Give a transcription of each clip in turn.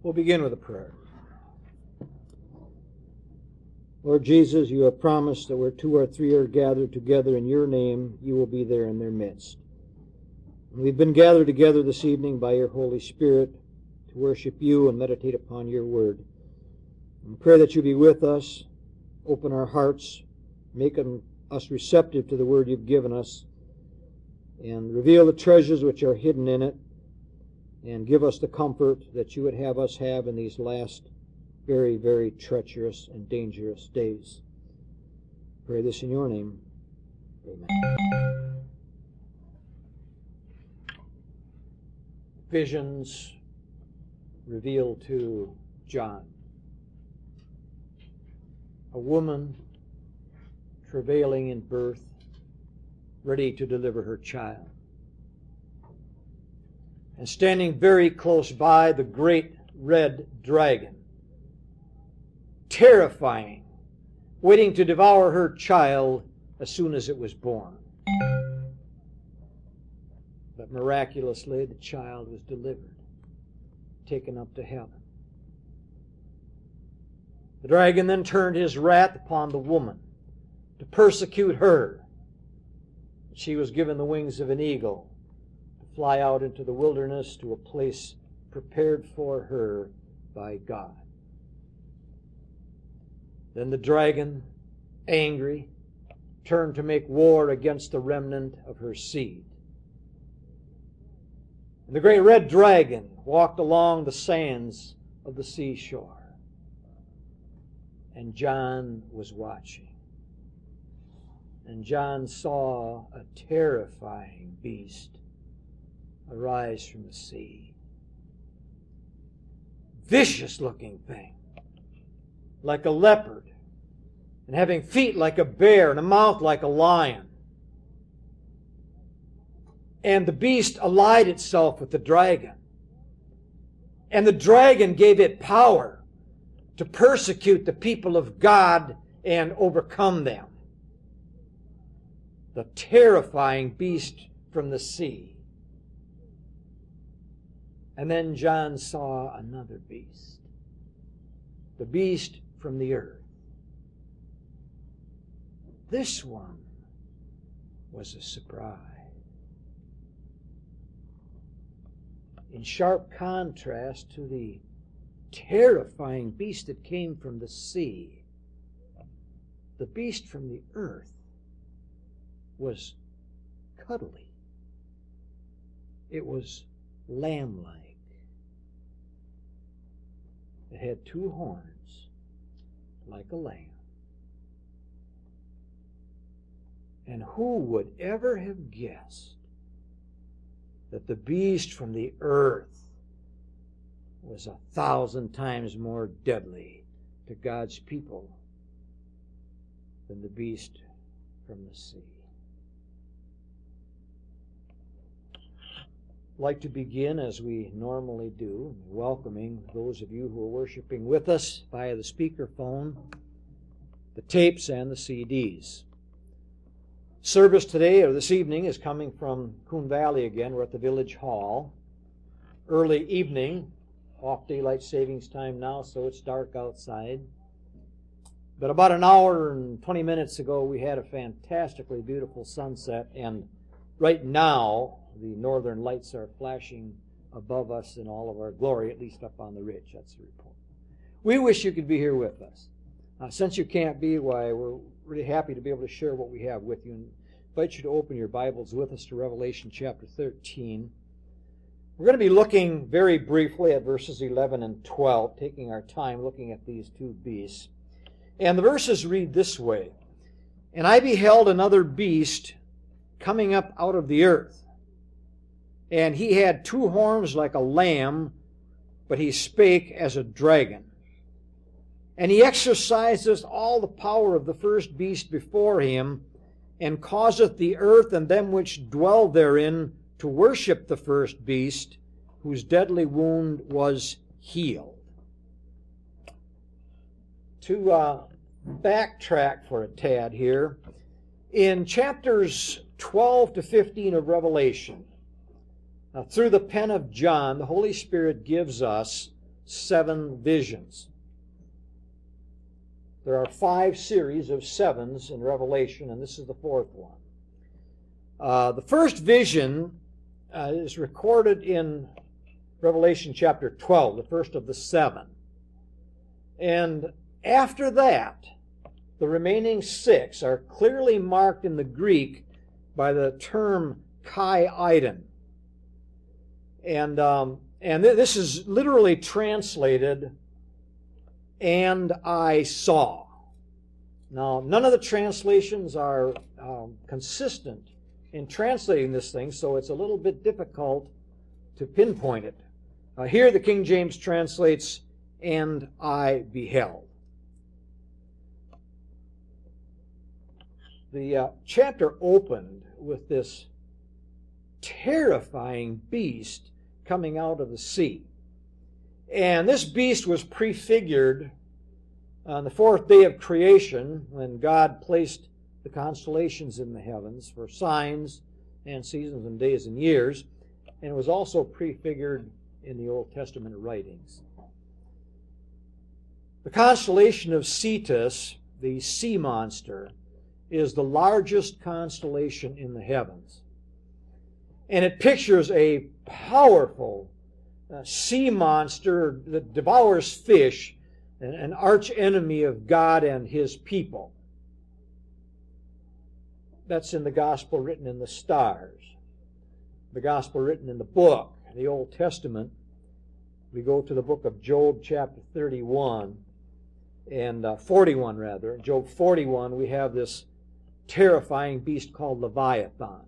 We'll begin with a prayer. Lord Jesus, you have promised that where two or three are gathered together in your name, you will be there in their midst. And we've been gathered together this evening by your Holy Spirit to worship you and meditate upon your word. And pray that you be with us, open our hearts, make us receptive to the word you've given us, and reveal the treasures which are hidden in it, and give us the comfort that you would have us have in these last very, very treacherous and dangerous days. Pray this in your name. Amen. Visions revealed to John. A woman travailing in birth, ready to deliver her child. And standing very close by, the great red dragon, terrifying, waiting to devour her child as soon as it was born. But miraculously, the child was delivered, taken up to heaven. The dragon then turned his wrath upon the woman to persecute her. She was given the wings of an eagle to fly out into the wilderness to a place prepared for her by God. Then the dragon, angry, turned to make war against the remnant of her seed. And the great red dragon walked along the sands of the seashore. And John was watching. And John saw a terrifying beast arise from the sea. Vicious-looking thing, like a leopard, and having feet like a bear and a mouth like a lion. And the beast allied itself with the dragon. And the dragon gave it power to persecute the people of God and overcome them. The terrifying beast from the sea. And then John saw another beast. The beast from the earth. This one was a surprise. In sharp contrast to the terrifying beast that came from the sea, the beast from the earth was cuddly. It was lamb-like. It had two horns like a lamb. And who would ever have guessed that the beast from the earth was 1,000 times more deadly to God's people than the beast from the sea? I'd like to begin, as we normally do, welcoming those of you who are worshiping with us via the speakerphone, the tapes, and the CDs. Service today, or this evening, is coming from Coon Valley again. We're at the Village Hall. Early evening, off daylight savings time now, so it's dark outside. But about an hour and 20 minutes ago, we had a fantastically beautiful sunset, and right now, the northern lights are flashing above us in all of our glory, at least up on the ridge. That's the report. We wish you could be here with us. Since you can't be, why, we're really happy to be able to share what we have with you, and invite you to open your Bibles with us to Revelation chapter 13. We're going to be looking very briefly at verses 11 and 12, taking our time looking at these two beasts. And the verses read this way: "And I beheld another beast coming up out of the earth. And he had two horns like a lamb, but he spake as a dragon. And he exerciseth all the power of the first beast before him, and causeth the earth and them which dwell therein to worship the first beast, whose deadly wound was healed." To backtrack for a tad here, in chapters 12 to 15 of Revelation, through the pen of John, the Holy Spirit gives us 7 visions. There are 5 series of 7s in Revelation, and this is the 4th one. The first vision is recorded in Revelation chapter 12, the first of the 7. And after that, the remaining 6 are clearly marked in the Greek by the term kai eidon. And this is literally translated, "and I saw." Now, none of the translations are consistent in translating this thing, so it's a little bit difficult to pinpoint it. Here the King James translates, "and I beheld." The chapter opened with this terrifying beast coming out of the sea. And this beast was prefigured on the 4th day of creation, when God placed the constellations in the heavens for signs and seasons and days and years. And it was also prefigured in the Old Testament writings. The constellation of Cetus, the sea monster, is the largest constellation in the heavens. And it pictures a powerful sea monster that devours fish, an arch enemy of God and His people. That's in the gospel written in the stars. The gospel written in the book, the Old Testament. We go to the book of Job chapter 31 and 41 rather. Job 41, we have this terrifying beast called Leviathan.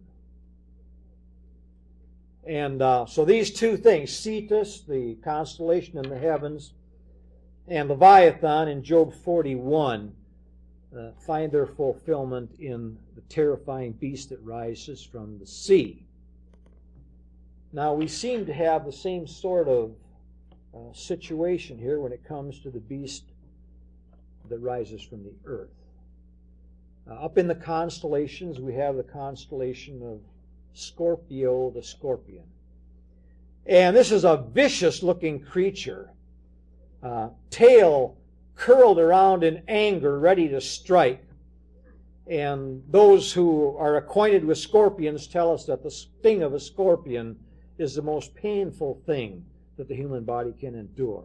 And so these two things, Cetus, the constellation in the heavens, and Leviathan in Job 41, find their fulfillment in the terrifying beast that rises from the sea. Now, we seem to have the same sort of situation here when it comes to the beast that rises from the earth. Up in the constellations, we have the constellation of Scorpio the scorpion. And this is a vicious-looking creature, tail curled around in anger, ready to strike. And those who are acquainted with scorpions tell us that the sting of a scorpion is the most painful thing that the human body can endure.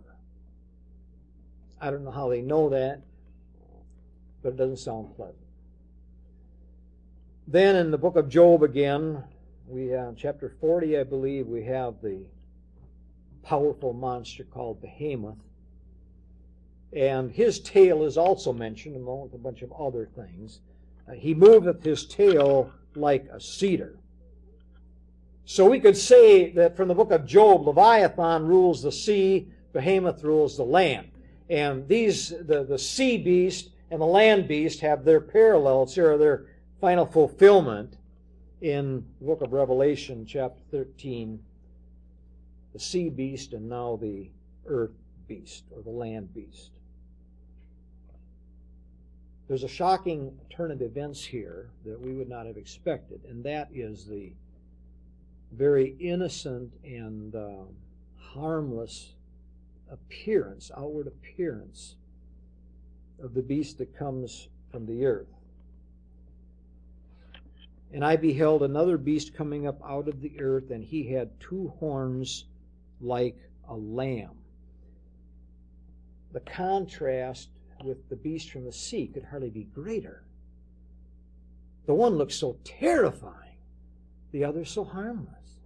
I don't know how they know that, but it doesn't sound pleasant. Then in the book of Job again, we have chapter 40, I believe, we have the powerful monster called Behemoth. And his tail is also mentioned along with a bunch of other things. He moveth his tail like a cedar. So we could say that from the book of Job, Leviathan rules the sea, Behemoth rules the land. And these, the sea beast and the land beast, have their parallels here, their final fulfillment in the book of Revelation, chapter 13, the sea beast and now the earth beast, or the land beast. There's a shocking turn of events here that we would not have expected, and that is the very innocent and harmless appearance, outward appearance of the beast that comes from the earth. And I beheld another beast coming up out of the earth, and he had 2 horns like a lamb. The contrast with the beast from the sea could hardly be greater. The one looks so terrifying, the other so harmless.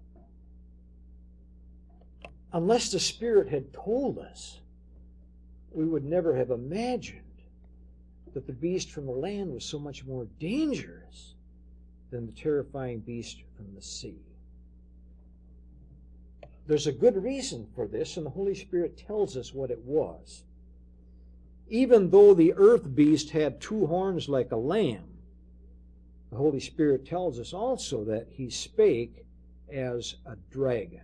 Unless the Spirit had told us, we would never have imagined that the beast from the land was so much more dangerous than the terrifying beast from the sea. There's a good reason for this, and the Holy Spirit tells us what it was. Even though the earth beast had 2 horns like a lamb, the Holy Spirit tells us also that he spake as a dragon.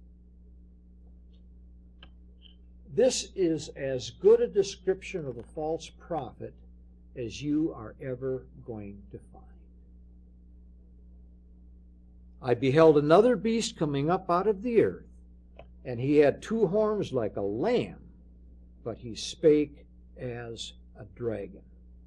This is as good a description of a false prophet as you are ever going to find. I beheld another beast coming up out of the earth, And he had two horns like a lamb, but he spake as a dragon.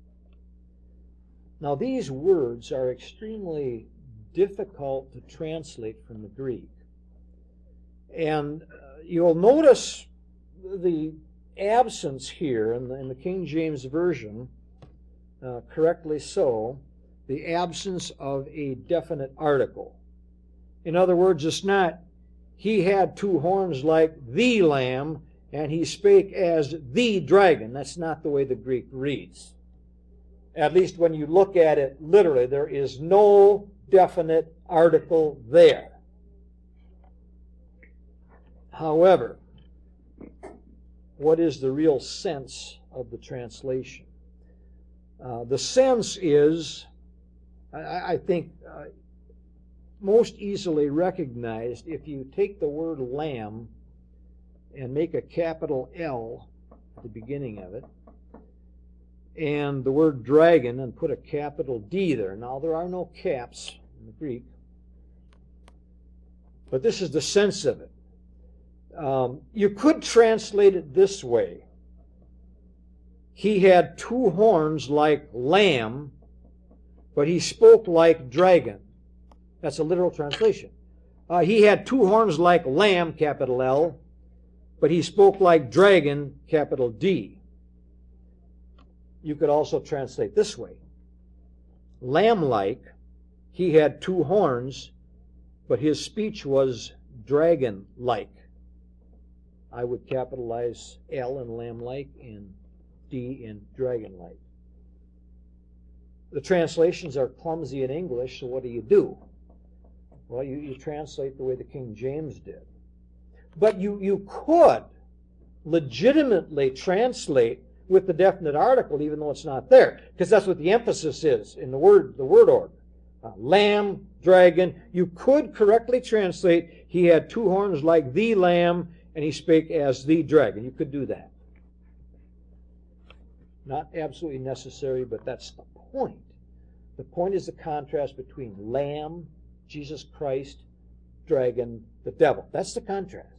Now these words are extremely difficult to translate from the Greek. And you'll notice the absence here in the King James Version, correctly so, the absence of a definite article. In other words, it's not, he had two horns like the lamb, and he spake as the dragon. That's not the way the Greek reads. At least when you look at it literally, there is no definite article there. However, what is the real sense of the translation? The sense is, I think, most easily recognized if you take the word lamb and make a capital L at the beginning of it, and the word dragon and put a capital D there. Now, there are no caps in the Greek, but this is the sense of it. You could translate it this way. He had two horns like lamb, but he spoke like dragon. That's a literal translation. He had two horns like lamb, capital L, but he spoke like dragon, capital D. You could also translate this way. Lamb-like, he had two horns, but his speech was dragon-like. I would capitalize L in lamb-like and D in dragon-like. The translations are clumsy in English, so what do? Well, you translate the way the King James did. But you could legitimately translate with the definite article, even though it's not there, because that's what the emphasis is in the word order. Lamb, dragon. You could correctly translate, he had two horns like the lamb, and he spake as the dragon. You could do that. Not absolutely necessary, but that's the point. The point is the contrast between lamb, Jesus Christ, dragon, the devil. That's the contrast.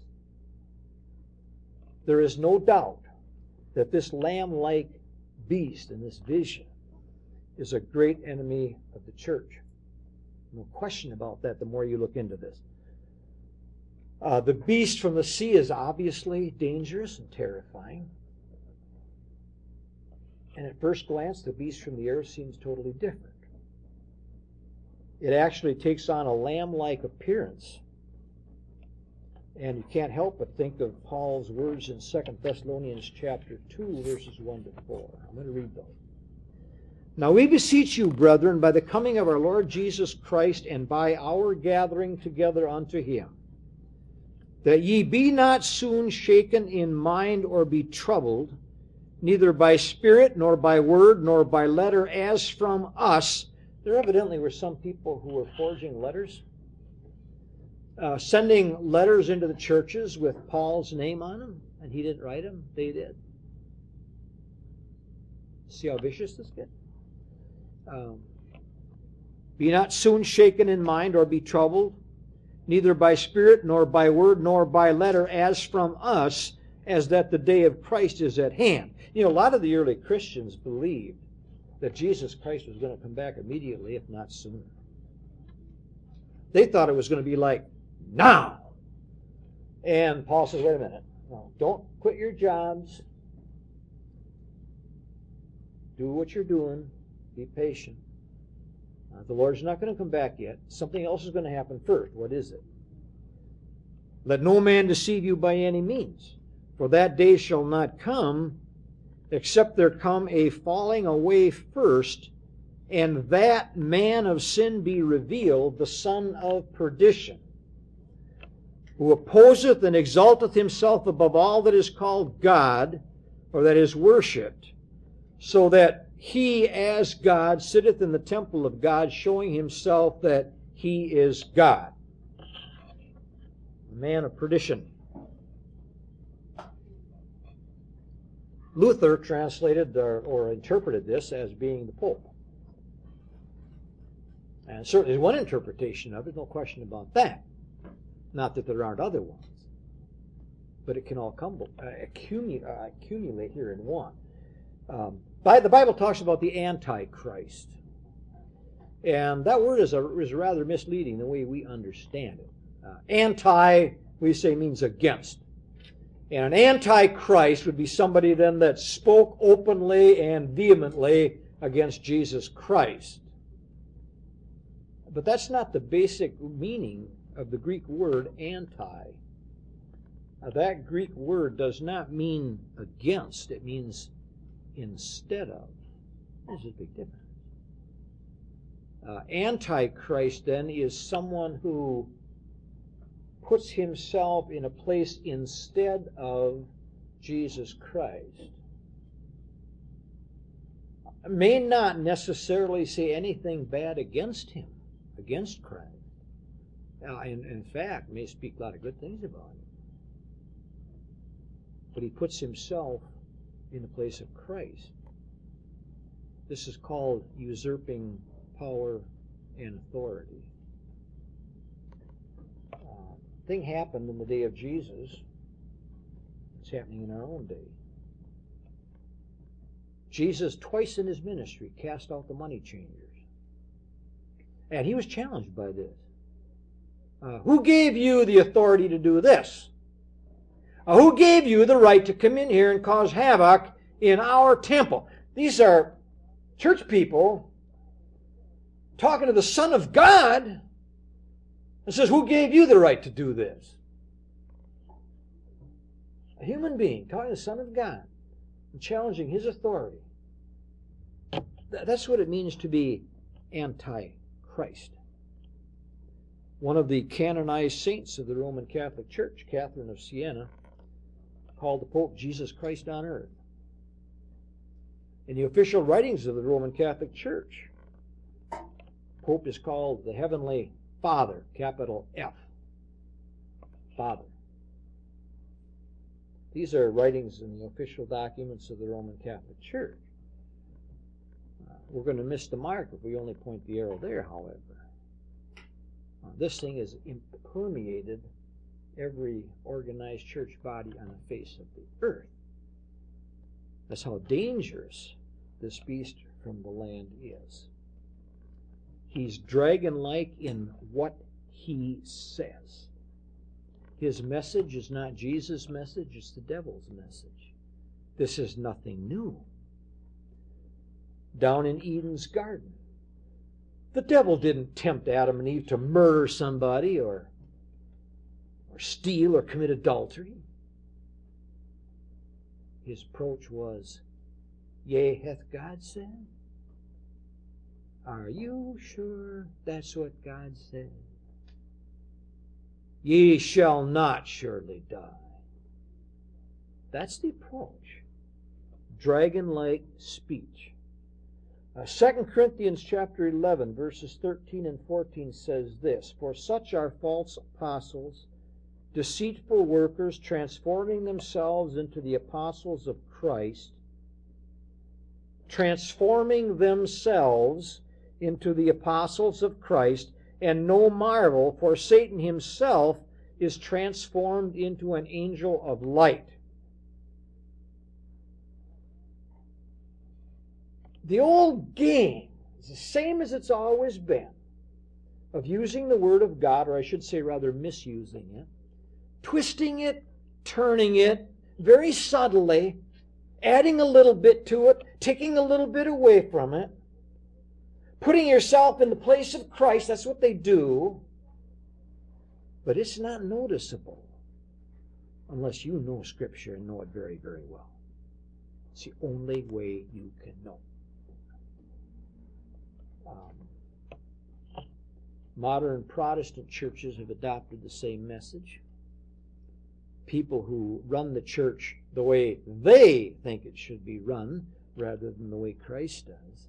There is no doubt that this lamb-like beast in this vision is a great enemy of the church. No question about that the more you look into this. The beast from the sea is obviously dangerous and terrifying. And at first glance, the beast from the air seems totally different. It actually takes on a lamb-like appearance. And you can't help but think of Paul's words in 2 Thessalonians chapter 2, verses 1 to 4. I'm going to read those. Now we beseech you, brethren, by the coming of our Lord Jesus Christ and by our gathering together unto him, that ye be not soon shaken in mind or be troubled, neither by spirit, nor by word, nor by letter, as from us. There evidently were some people who were forging letters, sending letters into the churches with Paul's name on them, and he didn't write them, they did. See how vicious this gets? Be not soon shaken in mind or be troubled, neither by spirit, nor by word, nor by letter, as from us, as that the day of Christ is at hand. You know, a lot of the early Christians believed that Jesus Christ was going to come back immediately, if not sooner. They thought it was going to be like, now. And Paul says, wait a minute. No, don't quit your jobs. Do what you're doing. Be patient. The Lord's not going to come back yet. Something else is going to happen first. What is it? Let no man deceive you by any means, for that day shall not come, except there come a falling away first, and that man of sin be revealed, the son of perdition, who opposeth and exalteth himself above all that is called God, or that is worshipped, so that he as God sitteth in the temple of God, showing himself that he is God. A man of perdition. Luther translated or interpreted this as being the Pope. And certainly one interpretation of it, no question about that. Not that there aren't other ones. but it can all accumulate here in one. The Bible talks about the Antichrist. And that word is rather misleading the way we understand it. Anti, we say, means against. And an Antichrist would be somebody then that spoke openly and vehemently against Jesus Christ. But that's not the basic meaning of the Greek word anti. That Greek word does not mean against. It means instead of. There's a big difference. Antichrist, then, is someone who puts himself in a place instead of Jesus Christ. May not necessarily say anything bad against him, against Christ. In fact, may speak a lot of good things about him. But he puts himself in the place of Christ. This is called usurping power and authority. Thing happened in the day of Jesus. It's happening in our own day. Jesus, twice in his ministry, cast out the money changers. And he was challenged by this. Who gave you the authority to do this? Who gave you the right to come in here and cause havoc in our temple? These are church people talking to the Son of God and says, who gave you the right to do this? A human being talking to the Son of God and challenging his authority. That's what it means to be anti-Christ. One of the canonized saints of the Roman Catholic Church, Catherine of Siena, called the Pope Jesus Christ on earth. In the official writings of the Roman Catholic Church, Pope is called the Heavenly Father, capital F. Father. These are writings in the official documents of the Roman Catholic Church. We're going to miss the mark if we only point the arrow there, however. This thing has permeated every organized church body on the face of the earth. That's how dangerous this beast from the land is. He's dragon-like in what he says. His message is not Jesus' message, it's the devil's message. This is nothing new. Down in Eden's garden, the devil didn't tempt Adam and Eve to murder somebody or steal or commit adultery. His approach was, yea, hath God said? Are you sure that's what God said? Ye shall not surely die. That's the approach. Dragon-like speech. 2 Corinthians chapter 11, verses 13 and 14 says this, for such are false apostles, deceitful workers, transforming themselves into the apostles of Christ, transforming themselves into the apostles of Christ, and no marvel, for Satan himself is transformed into an angel of light. The old game is the same as it's always been, of using the Word of God, or I should say rather misusing it, twisting it, turning it, very subtly, adding a little bit to it, taking a little bit away from it, putting yourself in the place of Christ. That's what they do. But it's not noticeable unless you know Scripture and know it very, very well. It's the only way you can know. Modern Protestant churches have adopted the same message. People who run the church the way they think it should be run rather than the way Christ does.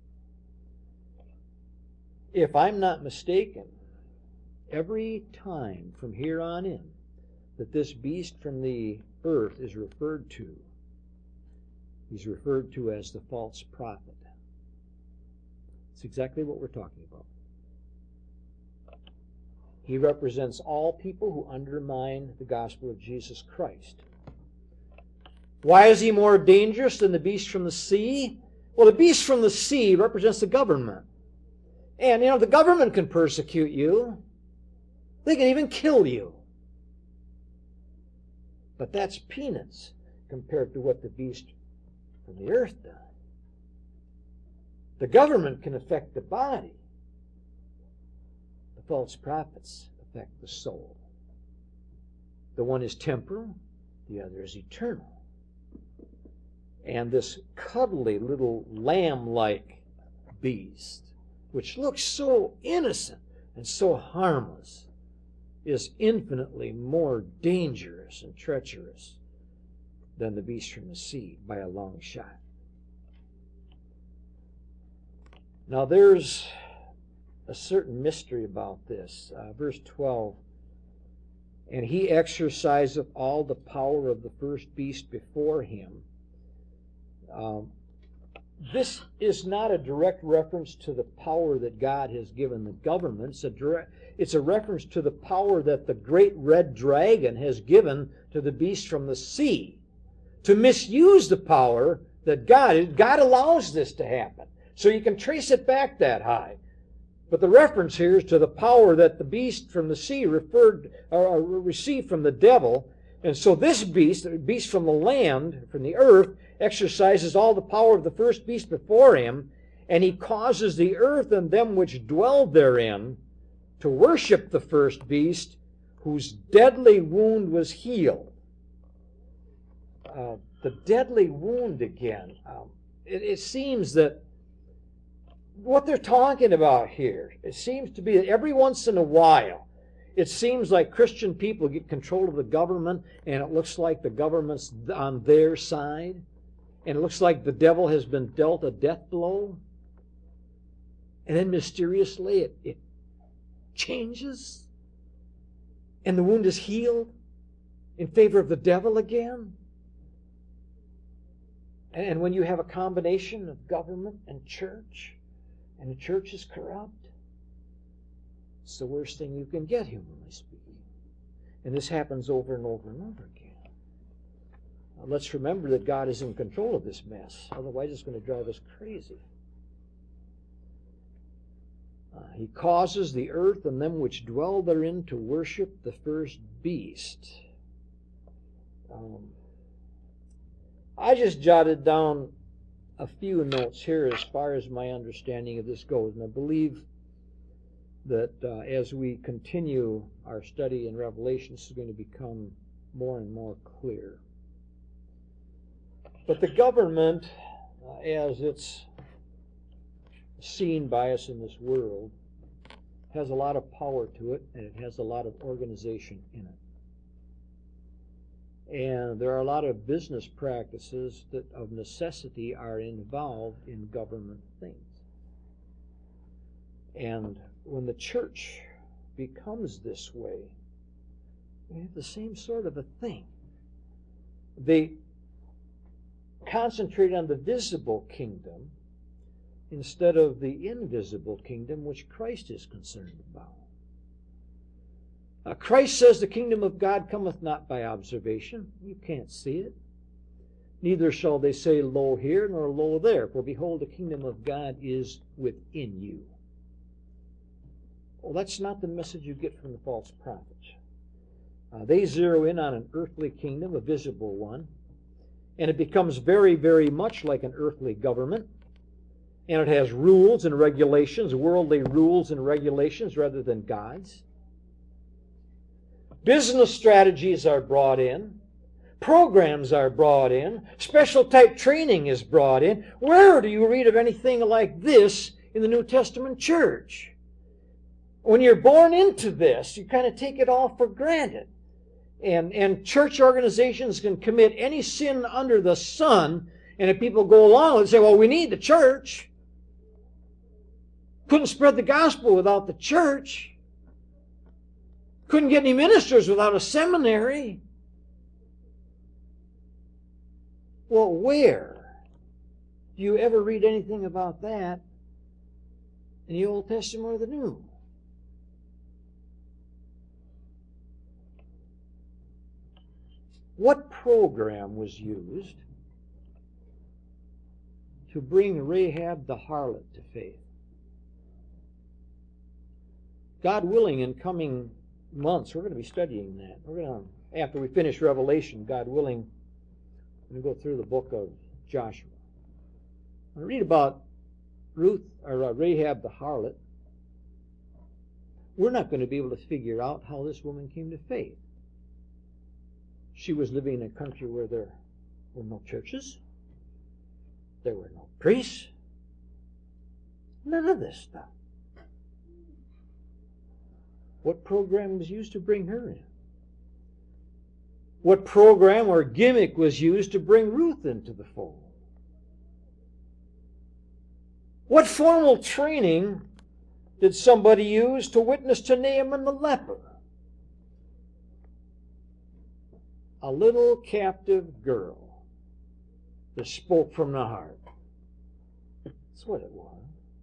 If I'm not mistaken, every time from here on in that this beast from the earth is referred to, he's referred to as the false prophet. It's exactly what we're talking about. He represents all people who undermine the gospel of Jesus Christ. Why is he more dangerous than the beast from the sea? Well, the beast from the sea represents the government. And, the government can persecute you. They can even kill you. But that's peanuts compared to what the beast from the earth does. The government can affect the body. The false prophets affect the soul. The one is temporal, the other is eternal. And this cuddly little lamb-like beast, which looks so innocent and so harmless, is infinitely more dangerous and treacherous than the beast from the sea by a long shot. Now there's a certain mystery about this. Verse 12, and he exerciseth all the power of the first beast before him. This is not a direct reference to the power that God has given the government. It's a reference to the power that the great red dragon has given to the beast from the sea. To misuse the power that God allows this to happen. So you can trace it back that high. But the reference here is to the power that the beast from the sea received from the devil. And so this beast, the beast from the land, from the earth, exercises all the power of the first beast before him, and he causes the earth and them which dwell therein to worship the first beast, whose deadly wound was healed. The deadly wound again. It seems that what they're talking about here, it seems to be that every once in a while, it seems like Christian people get control of the government, and it looks like the government's on their side, and it looks like the devil has been dealt a death blow, and then mysteriously it changes, and the wound is healed in favor of the devil again. And when you have a combination of government and church, and the church is corrupt, it's the worst thing you can get, humanly speaking. And this happens over and over and over again. Now, let's remember that God is in control of this mess. Otherwise, it's going to drive us crazy. He causes the earth and them which dwell therein to worship the first beast. I just jotted down a few notes here as far as my understanding of this goes, and I believe that as we continue our study in Revelation, this is going to become more and more clear. But the government, as it's seen by us in this world, has a lot of power to it, and it has a lot of organization in it. And there are a lot of business practices that of necessity are involved in government things. And when the church becomes this way, we have the same sort of a thing. They concentrate on the visible kingdom instead of the invisible kingdom which Christ is concerned about. Christ says the kingdom of God cometh not by observation. You can't see it. Neither shall they say, lo here, nor lo there. For behold, the kingdom of God is within you. Well, that's not the message you get from the false prophets. They zero in on an earthly kingdom, a visible one. And it becomes very, very much like an earthly government. And it has rules and regulations, worldly rules and regulations rather than God's. Business strategies are brought in. Programs are brought in. Special type training is brought in. Where do you read of anything like this in the New Testament church? When you're born into this, you kind of take it all for granted. And church organizations can commit any sin under the sun, and if people go along and say, well, we need the church. Couldn't spread the gospel without the church. Couldn't get any ministers without a seminary. Well, where do you ever read anything about that in the Old Testament or the New? What program was used to bring Rahab the harlot to faith? God willing, in coming months, we're going to be studying that. We're going to, after we finish Revelation, God willing, we're going to go through the book of Joshua. I'm going to read about Rahab the harlot. We're not going to be able to figure out how this woman came to faith. She was living in a country where there were no churches. There were no priests. None of this stuff. What program was used to bring her in? What program or gimmick was used to bring Ruth into the fold? What formal training did somebody use to witness to Naaman the leper? A little captive girl that spoke from the heart. That's what it was.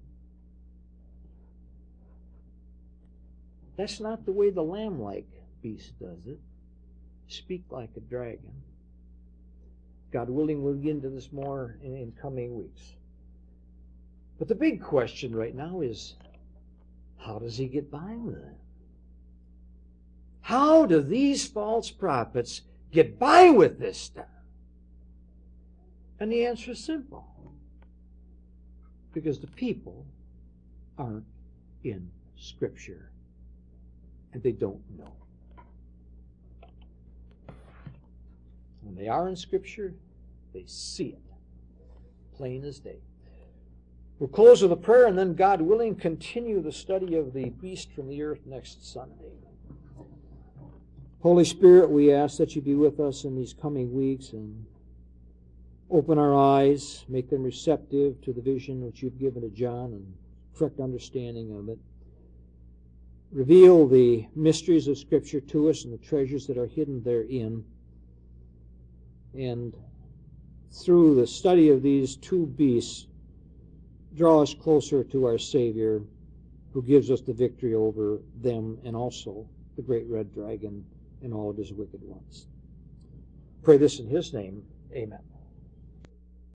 That's not the way the lamb-like beast does it. Speak like a dragon. God willing, we'll get into this more in coming weeks. But the big question right now is, how does he get by with it? How do these false prophets get by with this stuff? And the answer is simple. Because the people aren't in Scripture. And they don't know. When they are in Scripture, they see it. Plain as day. We'll close with a prayer and then, God willing, continue the study of the beast from the earth next Sunday. Holy Spirit, we ask that you be with us in these coming weeks and open our eyes, make them receptive to the vision which you've given to John and correct understanding of it. Reveal the mysteries of Scripture to us and the treasures that are hidden therein. And through the study of these two beasts, draw us closer to our Savior, who gives us the victory over them and also the great red dragon and all of his wicked ones. Pray this in his name. Amen.